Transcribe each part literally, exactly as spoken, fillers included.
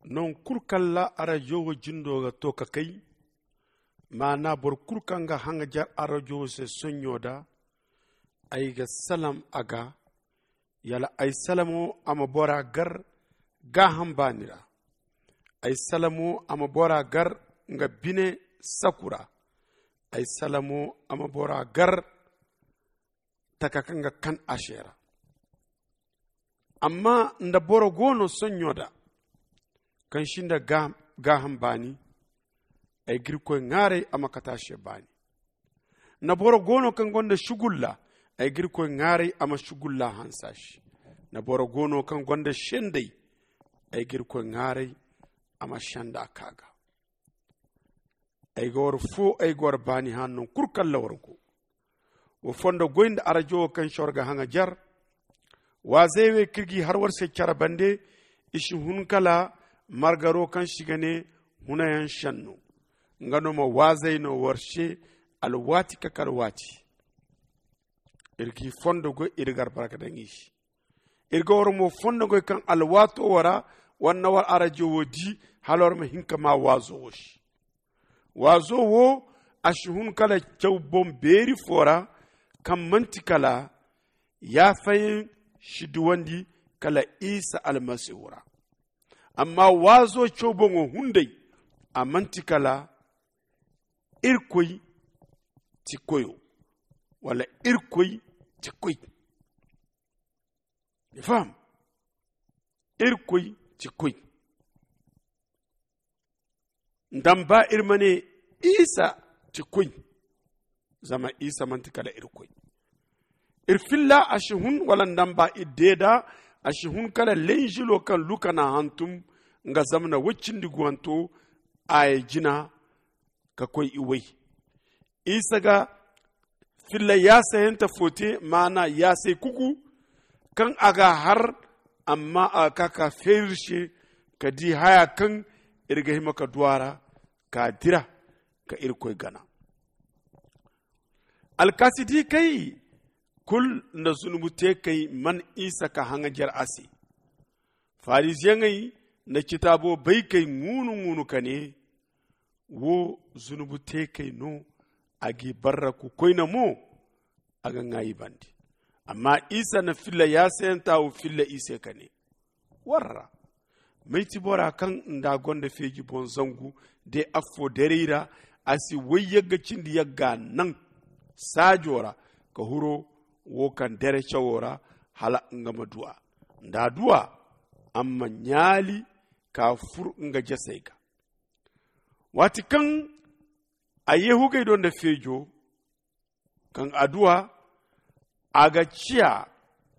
non kurkalla ara jowo jindoga to ka kai mana bor kurkanga hanga jar ara jowo se sonyoda ay ga salam aga yala ay salamo ama bora gar ga hambanira ay salamo ama bora gar nga bine sakura ay salamo ama bora gar takakanga kan ashera amma nda boro gono sonyoda kan shinda ga ga hambani ay girko ngare ama katashe bani na boro gono kan gonda shugulla ay girko ngare ama shugulla hansashi na boro gono kan gonda shendai ay girko ngare ama shanda kaga ay gor fo ay gor bani hanno kurkal la warko wo fondo goynda arajo kan shorga hanga jar wa zewe kirgi har warse charabande ishi hunkala margaro kan shigane hunayan shannu ngano ma wazaino warshe alwati kakarwati irki fondo go irgar baraka dangishi irgor mo fondo go kan alwato wara wanna war arajo wodi halor ma hinka ma wazo woshi wazo wo ashhun kala chawbom beri fora kam mantikala ya fayin shiduwandi kala isa almasihura amma wazo chawbongo hundai a mantikala irkoy tikoyo wala irkoy tikoy fam irkoy tikoy ndamba irmane isa tikoy zama isa mantikala irkoy irfilla ashihun wala ndamba ideda ashihun kala lenjilo kan lukana hantum nga zamna wacindi guanto ay jina ka koy iwai isa ga filla ya sayanta fote mana ya sai kuku kan aga har amma aka ka fershe ka di haya kan irga himaka duwara ka dira ka irkoy gana alkasidi kai kul na zunubute kai man isa ka hanga jar asi farisiyan na kitabo bai kai ngunu ngunu kane wo zunubute kai no agi barra ku koina mo aga ngayi bandi amma isa na filla ya sayanta wo filla isa kane warra mai tibora kan nda gonda feji bon zangu de affo dereira asi wayyaga cindi yagga nan sajora ka huro wo kan dere chawora hala ngama du'a nda du'a amma nyali ka fur nga jasaiga wati kan a yehugai don da fejo kan aduwa aga ciya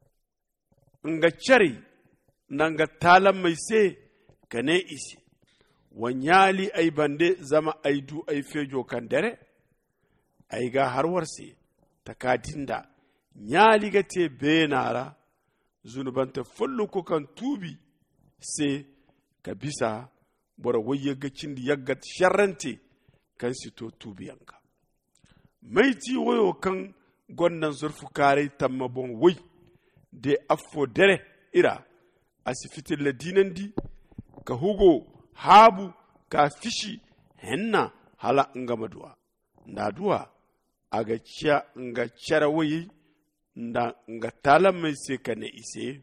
nga cari nanga talan mai se kane isi wanyali ay bande zama aidu ay fejo kan dare ay ga harwarse takadinda nyali ga te benara zunubanta fullu ko kan tubi se kabisa bora wayyaga cindi yaggat sharrante kan sito tubiyanka maiti wayo kan gonnan zurfu kare tamma bon way de affo dere ira asifitir la dinandi ka hugo habu ka fishi henna hala ngama duwa nda duwa aga cia nga cara wayi nda nga tala mai se kane ise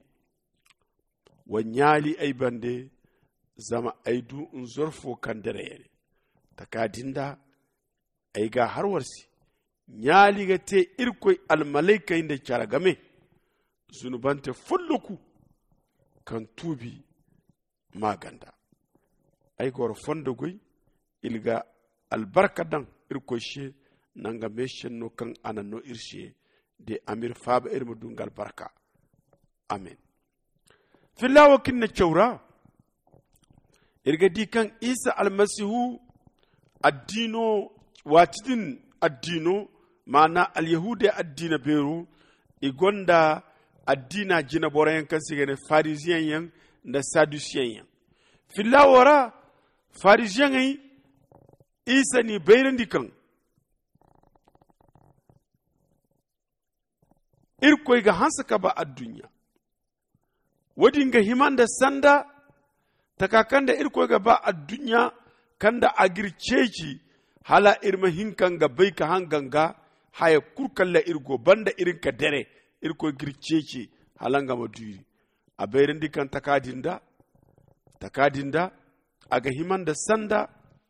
wanyali ay bande zama aidu nzorfo kandere yene takadinda ay ga harwarsi nyali ga te irkoy almalaika inde caragame zunubante fulluku kan tubi maganda ay gor fondo goy ilga albarka dan irkoy she nanga meshen no kan anano irshe de amir faba irmu dungal barka amen fillawo kinna chawra irga di kan isa almasihu addino watidin addino mana alyahude addina beru igonda addina jina borayen kan sigene pharisien yan da sadducien yan filawara pharisien yi isa ni beyrandi kan irkoy ga hansa ka ba addunya wadin ga himanda sanda taka kanda irko ga ba a dunya kanda agirceci hala irma hinkan ga bai ka hanganga haya kurkalla irgo banda irin ka dare irko girceci halanga maduri a bayrin dikan takadinda takadinda aga himan da sanda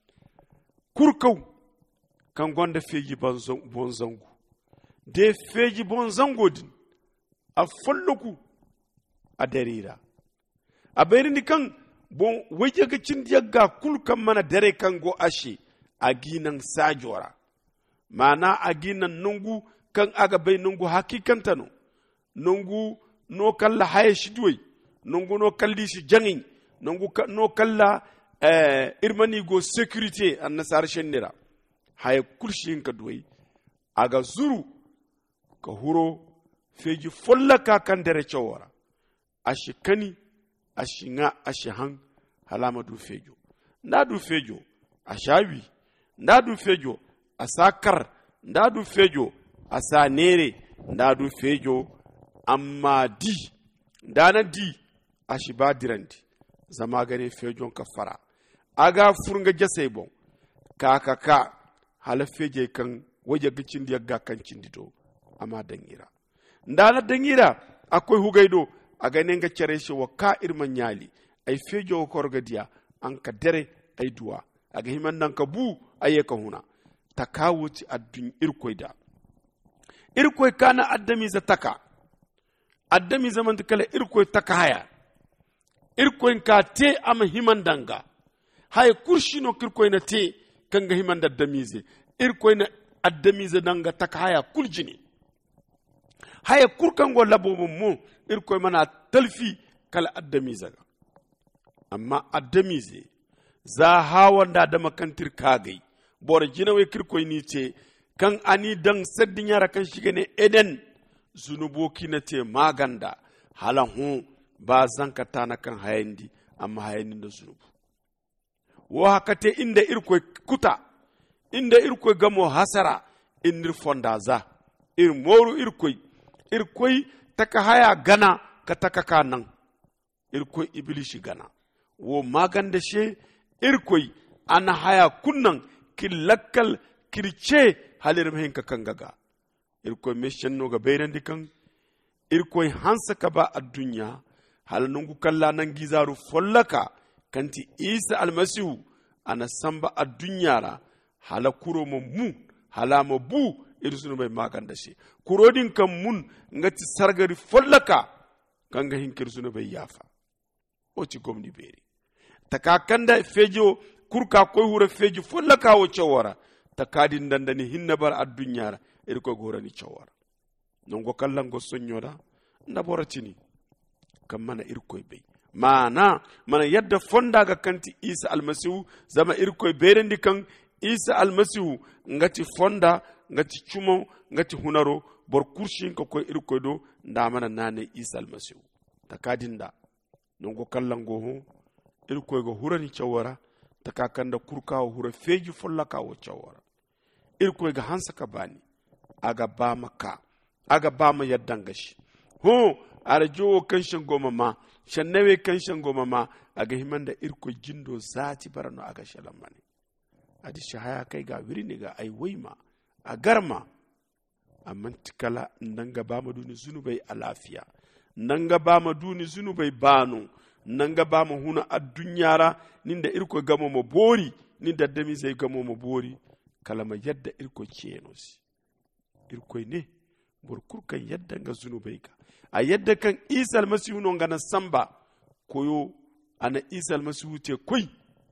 kurkau kan gonda feji bonzangu de feji bonzango din a falluku a darira a bayrin dikan bon waje ga cin yagga kulkan mana dare kan go ashe a ginan sajora mana a ginan nungu kan aga bai nungu hakikanta no nungu no kalla haya shi duwai nungu no kalli shi jangin nungu no kalla eh, irmani go security an nasar shenira haya kurshin ka duwai aga zuru ka huro feji follaka kan dare cawara ashi kani ashi nga ashi han halama du fejo nda du fejo ashawi nda du fejo asakar nda du fejo asa nere nda du fejo amma di dana di ashi badirandi zama gane fejon kafara aga furunga jasai bon kaka ka hala feje kan waje gicin da ga kan cindito amma dangira ndana dangira akwai hugaido aga nenga cere shi wa ka irman yali ay fejo ko rogadiya an ka dere ay duwa aga himan nan ka bu aye ka huna takawuti addun irkoida irkoi kana addami za taka addami zaman kala irkoi taka haya irkoi ka te am himan danga hay kurshino kirkoi na te kanga himan da damize irkoi na addamize danga taka haya kuljini haya kurkan go labo mu irkoi mana talfi kala addamize ga amma addamize za hawanda da makantir kagai bor jinawe kirkoi ni ce kan ani dan saddin yara kan shiga ne eden zunuboki na te maganda halan hu ba zanka tana kan hayandi amma hayandin da zunubu wa hakate inda irkoi kuta inda irkoi gamo hasara inir fonda za ir moru irkoi irkoi taka haya gana ka taka kanan irkoi iblishi gana wo maganda she irkoi ana haya kunnan kilakkal kirce halir mahin ka kangaga irkoi meshan no ga bayran dikan irkoi hansa ka ba a dunya hal nungu kalla nan gizaru follaka kanti isa almasihu ana samba a dunyara hala kuro mu hala mu bu irsunu mai maganda shi kurodin kan mun ngati sargari follaka kanga hinkir sunu bai yafa o ci gomni beri takakanda fejo kurka koy hure feji follaka wo cawara takadin dandani hinna bar addunyara irko gorani cawara non go kallan go sonyoda ndaboratini kam mana irko be mana mana yadda fonda ga kanti isa almasihu zama irko berendi kan isa almasihu ngati fonda ngati chumo ngati hunaro bor kurshin ko koy irko do nda mana nane isa almasihu takadin da non go kallan go ho irko go hurani cawara takakanda kurkawo hura feji follaka wo cawara irko ga hansa ka bani aga ba maka aga ba ma yaddan gashi ho arjo kanshin goma ma shannawe kanshin goma ma aga himanda irko jindo zati barano aga shalamane adi shahaya kai ga wirini ga ai waima a garma amma tikala nanga ba ma duni zunubai a lafiya nanga ba ma duni zunubai banu nanga ba mu huna a dunyara ninda irko gamo mo bori ninda dami sai gamo mo bori kalama yadda irko kenosi irko ne burkurkan yadda nga zunubai ka a yadda kan isa almasihu no ngana samba koyo ana isa almasihu te koi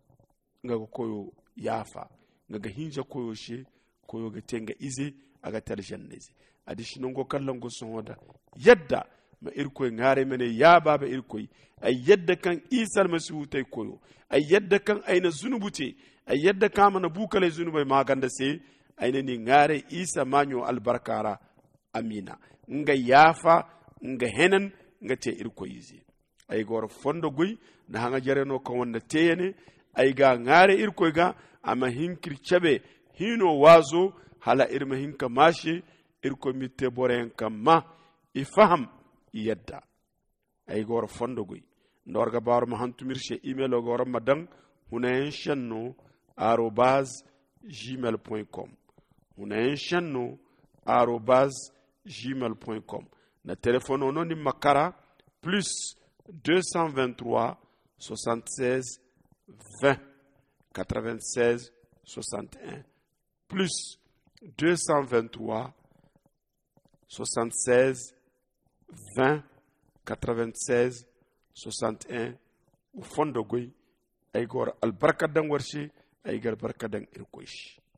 nga koyo yafa nga ga hinja koyo she koyo ga tenga ize aga tarshan neze adishi no go kallon go sonda yadda ma irkoy ngare mene ya baba irkoy ay yadda kan isa almasihu tay koyo ay yadda kan ayna zunubute ay yadda kama na bukale zunubay maganda se ayna ni ngare isa manyo albarkara amina nga yafa nga henan nga te irkoy izi ay gor fondo guy na hanga jareno ko wonda teyene ay ga ngare irkoy ga ama hinkir chabe hino wazo hala irma hinka mashi irkoy mitte boren kam ma ifaham yadda ay gor fondo guy ndorga bar ma hantumir she email ogora madan hunayen shanno arobase gmail point com hunayen shanno arobase gmail point com na téléphone ono ni makara plus deux cent vingt-trois soixante-seize vingt quatre-vingt-seize soixante et un plus deux cent vingt-trois soixante-seize vingt quatre-vingt-seize soixante et un u fondo goy ay gor albarka dan warshi ay gar barka dan irkoish